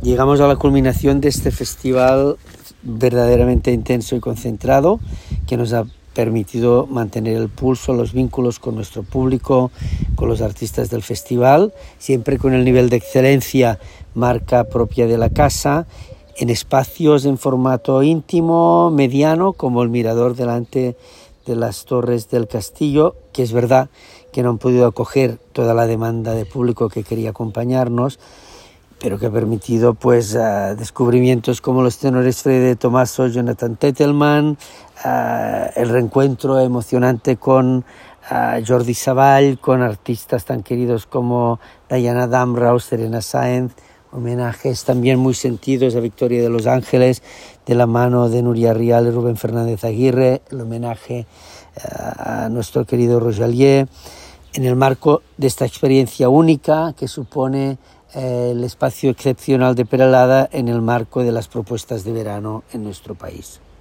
Llegamos a la culminación de este festival verdaderamente intenso y concentrado, que nos ha permitido mantener el pulso, los vínculos con nuestro público, con los artistas del festival, siempre con el nivel de excelencia, marca propia de la casa, en espacios en formato íntimo, mediano, como el mirador delante de las torres del castillo, que es verdad que no han podido acoger toda la demanda de público que quería acompañarnos, pero que ha permitido descubrimientos como los tenores Fede Tomaso, Jonathan Tettelman, el reencuentro emocionante con Jordi Savall, con artistas tan queridos como Diana Damrau, Serena Sáenz, homenajes también muy sentidos a Victoria de los Ángeles, de la mano de Nuria Rial y Rubén Fernández Aguirre, el homenaje a nuestro querido Rojalier, en el marco de esta experiencia única que supone el espacio excepcional de Peralada en el marco de las propuestas de verano en nuestro país.